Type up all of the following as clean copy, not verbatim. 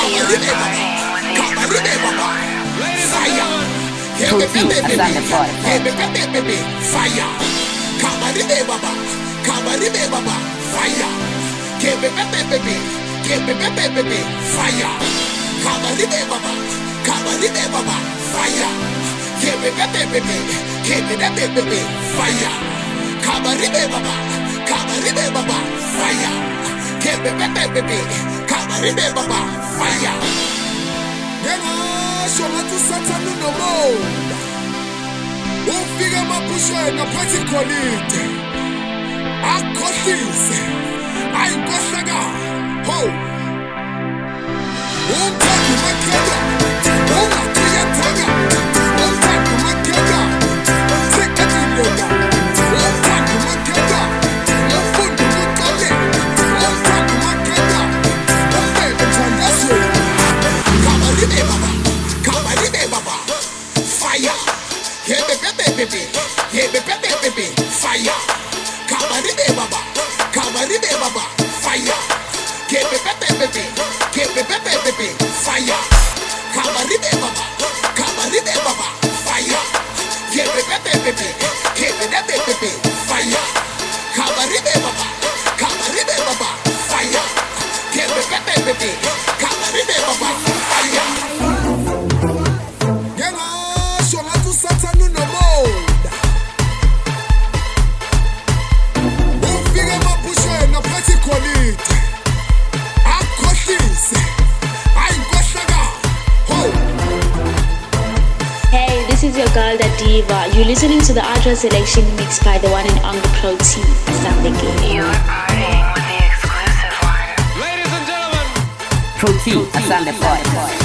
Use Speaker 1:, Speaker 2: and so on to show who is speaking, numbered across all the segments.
Speaker 1: Selection mixed by the one and only Pro T. Asambeke.
Speaker 2: You're partying with the exclusive one.
Speaker 3: Ladies and gentlemen,
Speaker 4: Pro T. Asambeke.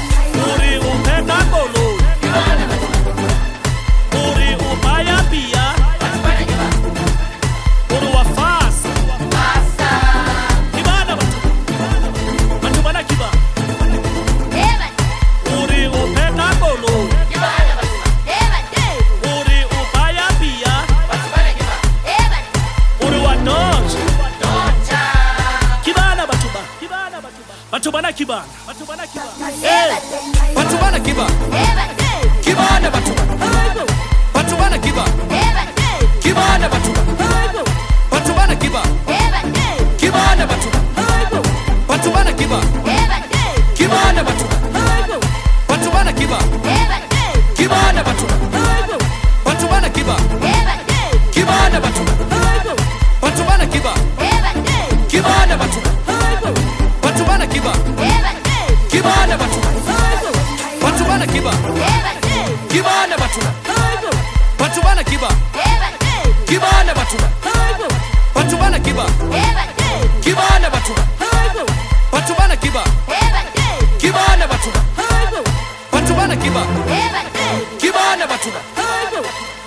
Speaker 5: Batubana kibana. Hey,
Speaker 3: Batubana kiba. Kibana Batubana. Batubana kiba. Kibana Batubana. Batubana kiba. Kibana Batubana. Batubana kiba. Kibana Batubana. Batubana kiba. Kibana Batubana. Batubana kiba. Kibana Batubana. Batubana kiba. Kibana Batubana. Batubana kiba. Kibana Batubana. Batubana kiba. Kibana Batubana. Batubana kiba. Kibana Batubana. Batubana kiba. Kibana Batubana. Batubana kiba. Kibana Batubana. Batubana kiba. Kibana Batubana.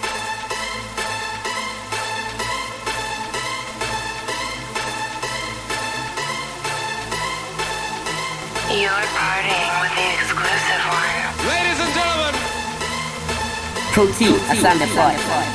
Speaker 2: You're partying with the exclusive one.
Speaker 3: Ladies and gentlemen,
Speaker 4: Pro T. Asambeke.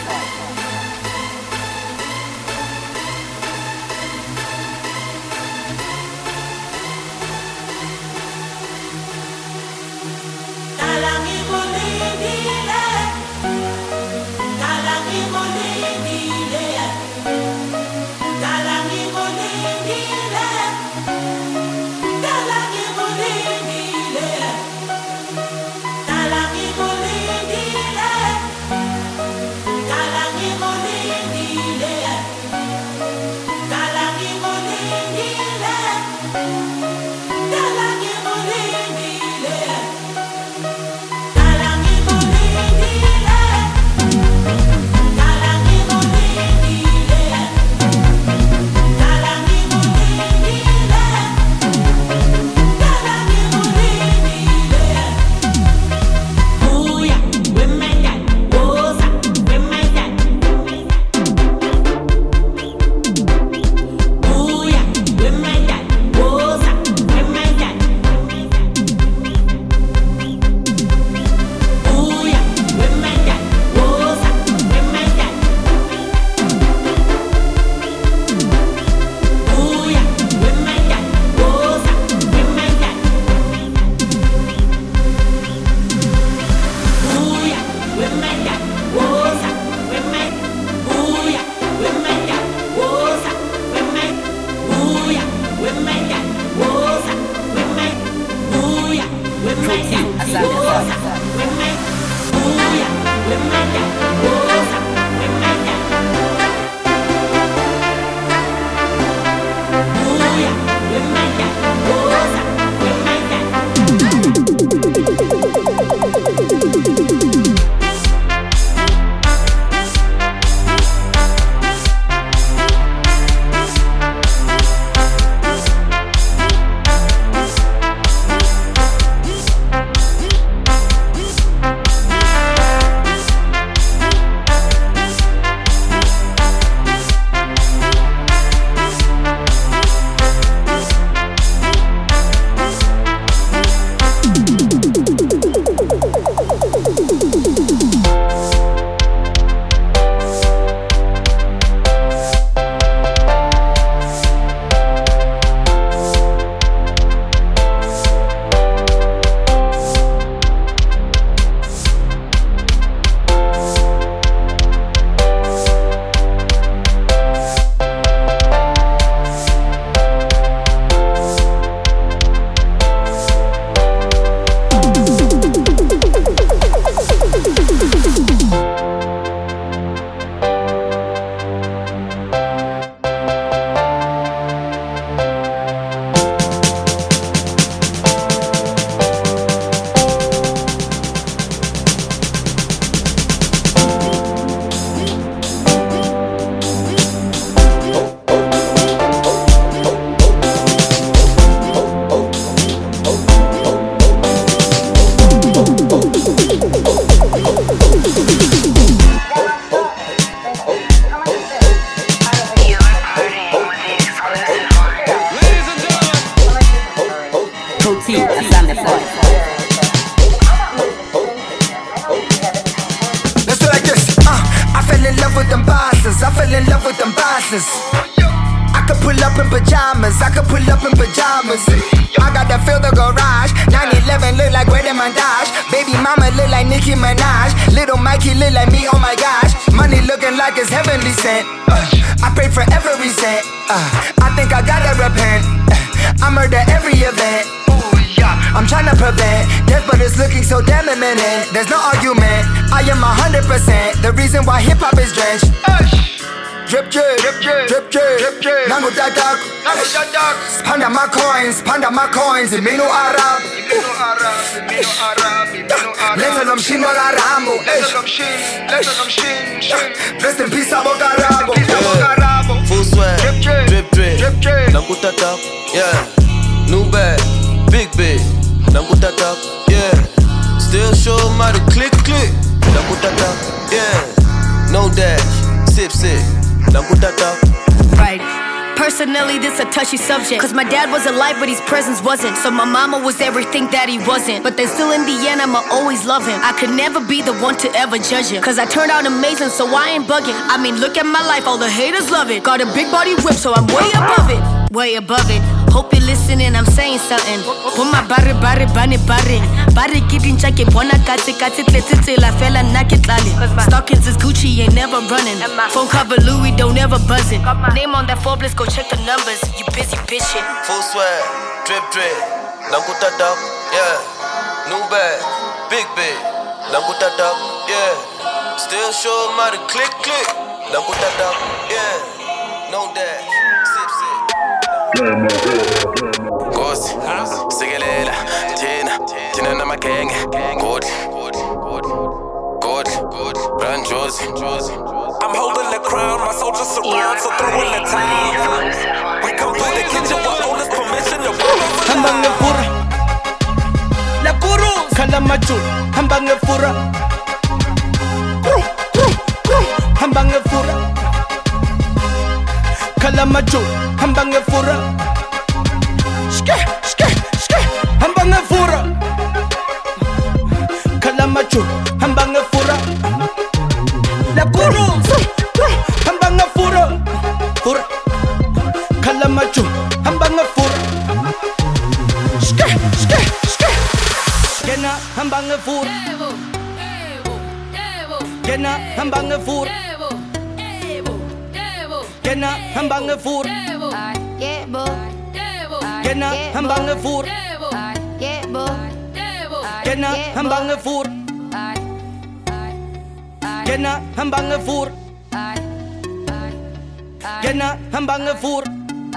Speaker 6: Dala
Speaker 4: Protein, Assam the boy.
Speaker 6: Let's do like this. I fell in love with them bosses. I fell in love with them bosses. I could pull up in pajamas. I could pull up in pajamas. I got to fill the garage. 911 look like Where Montage. Baby mama look like Nicki Minaj. Little Mikey look like me. Oh my gosh. Money looking like it's heavenly sent. I pray for every cent. I think I gotta repent. I murder every event. I'm tryna prevent death, but it's looking so damn imminent. There's no argument, I am 100% the reason why hip-hop is drenched. Drip drip, drip drip, drip drip, drip. Nangu dadak, panda my coins, it mean no Arab. Let's them shin wala rambo. Rest in peace, Abu Garabo.
Speaker 7: Full swag, drip drip, nangu dadak, yeah. New bag, big nangu dadak, yeah. Still show 'em how to click, nangu dadak, yeah. No dash, sip, nangu dadak.
Speaker 8: Right. Personally, this a touchy subject. Cause my dad was alive, but his presence wasn't. So my mama was everything that he wasn't. But then still in the end, I'ma always love him. I could never be the one to ever judge him. Cause I turned out amazing, so I ain't bugging. I mean, look at my life, all the haters love it. Got a big body whip, so I'm way above it. Way above it. Hope you're listening, I'm saying something. Put my Bari kidding chake, bona kate tletse la fella naked lali. Stockings is Gucci, ain't never running. Phone cover Louis, don't ever buzz it. Name on that Forbes, go check the numbers. You busy bitching.
Speaker 7: Full swag, drip, nangu dadak, yeah. New bag, big, nangu dadak, yeah. Still show 'em how to click, nangu dadak, yeah. No dash, sip. Gosi, sikelela, Tina na makenge, good, run Josie.
Speaker 9: I'm holding the crown, my soldiers surround, so throw in the towel. We come through the kitchen, what owner's permission, the world.
Speaker 3: Hambang fura, la kuru, kalamachul, hambang fura, hambang fura, kalamachul, hambang fura, shke, hambang fura, kalamachul, hambang fura, la kuru, hambang fura, kalamachul, hambang fura. Gena hambang fur, gena hambang fur, gena hambang fur, gena hambang fur, gena hambang fur, gena hambang fur, gena hambang fur,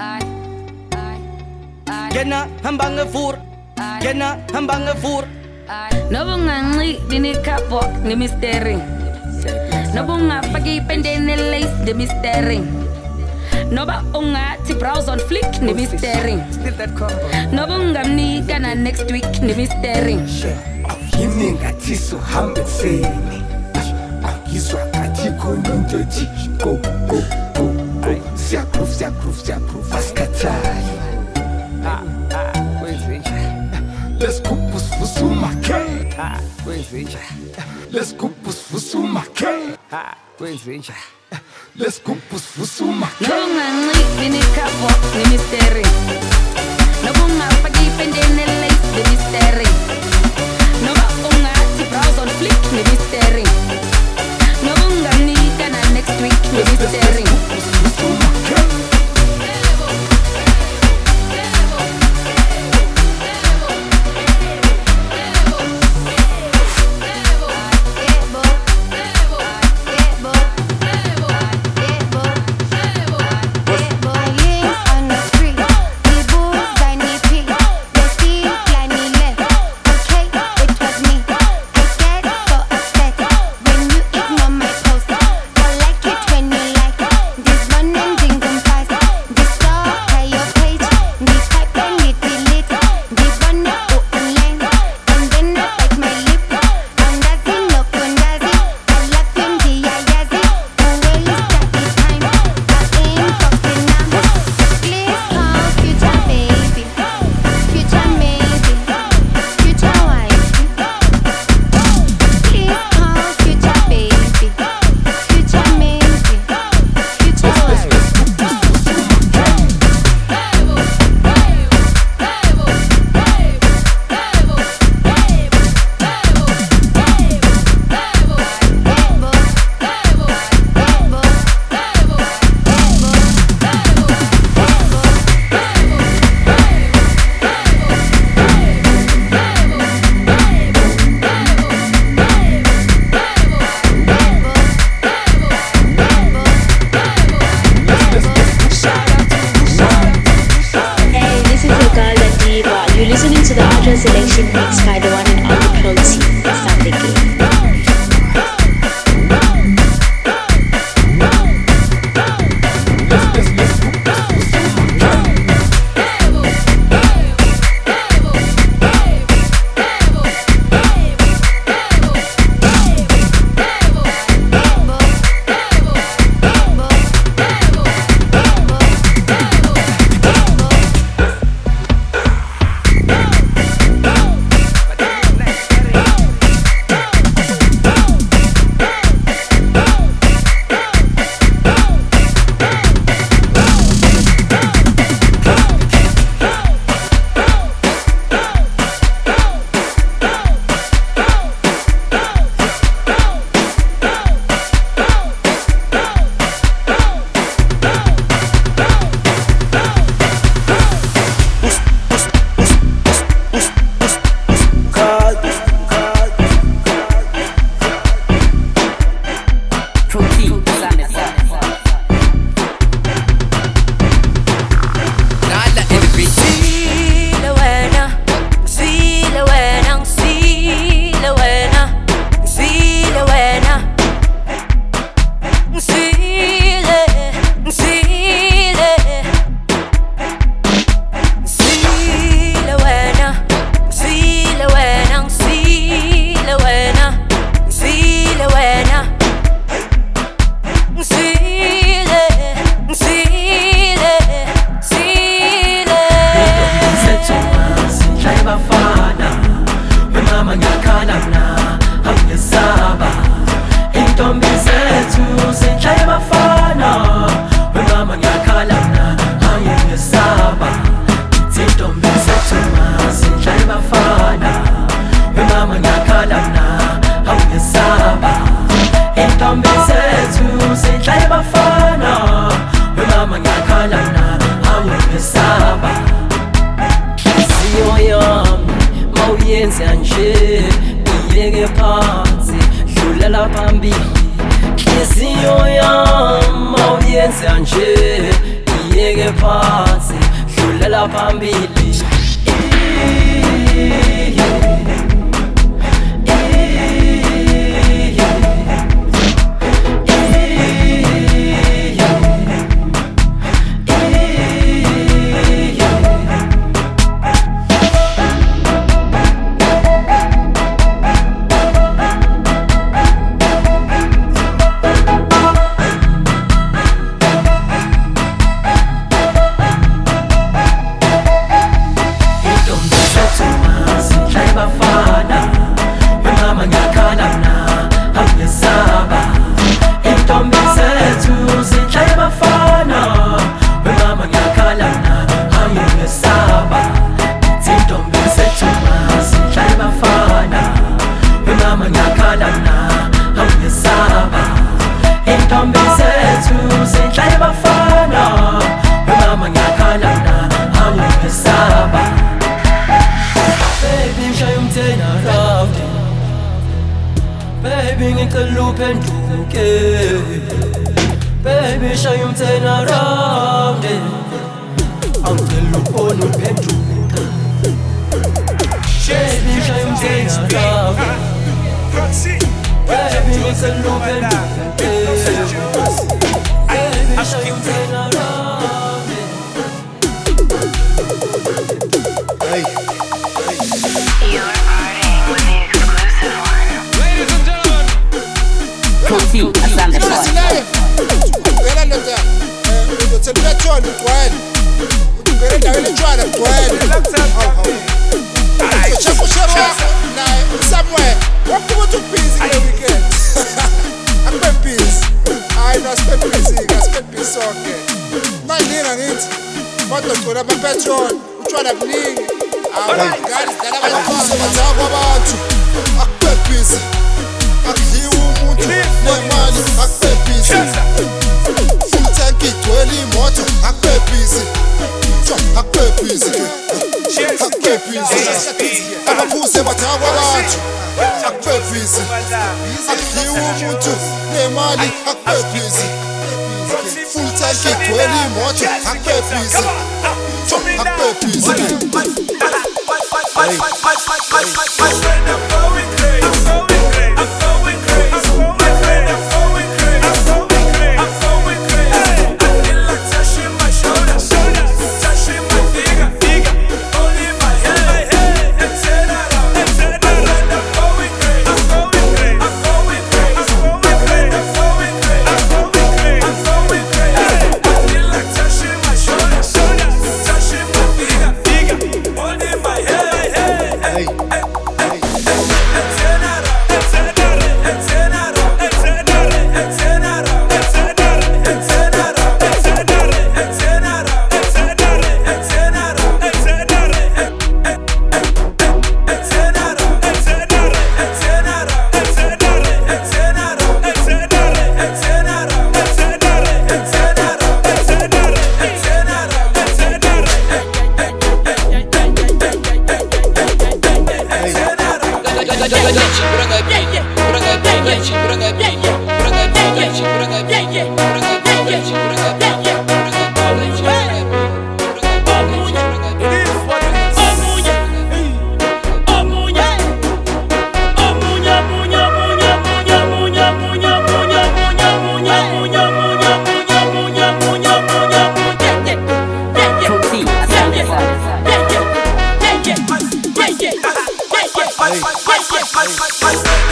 Speaker 3: gena hambang fur, gena hambang fur.
Speaker 10: No bunga dini kapok ni misteri. No bunga pagi pendene lace de misteri. No ba unga ti browse on flick ni misteri. No bunga ni gana next week ni misteri.
Speaker 11: Yininga tiso hambe seni. Akiswa katiko nondoji. Go. Siaproof, askatai. Let's kupus fusumake. Let's kupus fusumake. Let's kupus fusumake.
Speaker 10: No bunga dini kapok ni misteri. No bunga pagi pendene lace de misteri. No ba unga ti browse on flick ni misteri. No bunga ni gana next week ni misteri.
Speaker 12: On the street, we booze, I need pee.
Speaker 1: selection mixed by the one and only Protein. Sunday Game.
Speaker 6: Hey.